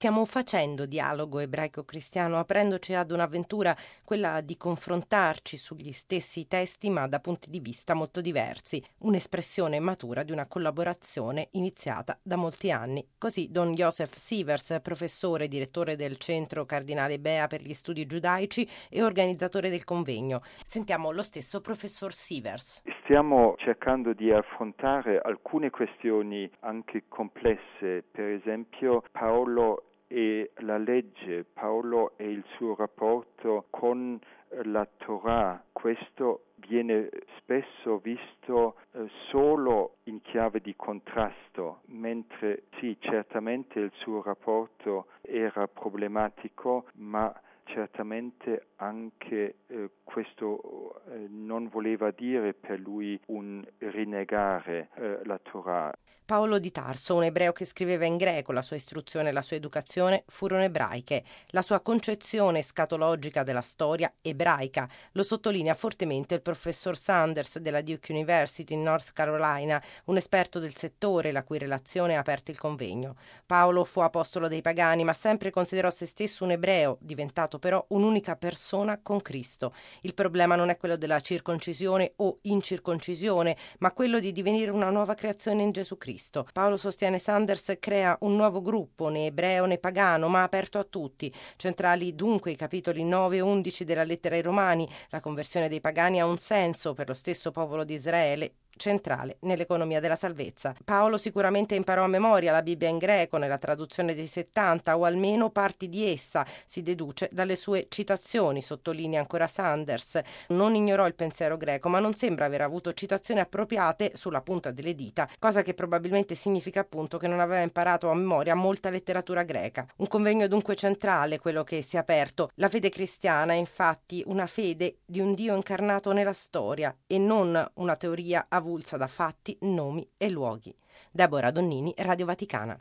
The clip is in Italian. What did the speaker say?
Stiamo facendo dialogo ebraico-cristiano, aprendoci ad un'avventura, quella di confrontarci sugli stessi testi ma da punti di vista molto diversi, un'espressione matura di una collaborazione iniziata da molti anni. Così Don Joseph Sievers, professore e direttore del Centro Cardinale Bea per gli studi giudaici e organizzatore del convegno. Sentiamo lo stesso professor Sievers. Stiamo cercando di affrontare alcune questioni anche complesse, per esempio Paolo e la legge, Paolo e il suo rapporto con la Torah. Questo viene spesso visto solo in chiave di contrasto, mentre sì, certamente il suo rapporto era problematico, ma certamente anche questo non voleva dire per lui un rinnegare la Torah. Paolo di Tarso, un ebreo che scriveva in greco, la sua istruzione e la sua educazione furono ebraiche. La sua concezione scatologica della storia ebraica lo sottolinea fortemente il professor Sanders della Duke University in North Carolina, un esperto del settore la cui relazione ha aperto il convegno. Paolo fu apostolo dei pagani, ma sempre considerò se stesso un ebreo, diventato però un'unica persona con Cristo. Il problema non è quello della circoncisione o incirconcisione, ma quello di divenire una nuova creazione in Gesù Cristo. Paolo, sostiene Sanders, crea un nuovo gruppo, né ebreo né pagano, ma aperto a tutti. Centrali dunque i capitoli 9 e 11 della lettera ai Romani. La conversione dei pagani ha un senso per lo stesso popolo di Israele, centrale nell'economia della salvezza. Paolo sicuramente imparò a memoria la Bibbia in greco nella traduzione dei 70, o almeno parti di essa, si deduce dalle sue citazioni, sottolinea ancora Sanders. Non ignorò il pensiero greco, ma non sembra aver avuto citazioni appropriate sulla punta delle dita, cosa che probabilmente significa appunto che non aveva imparato a memoria molta letteratura greca. Un convegno dunque centrale, quello che si è aperto. La fede cristiana è infatti una fede di un Dio incarnato nella storia e non una teoria avulsa da fatti, nomi e luoghi. Deborah Donnini, Radio Vaticana.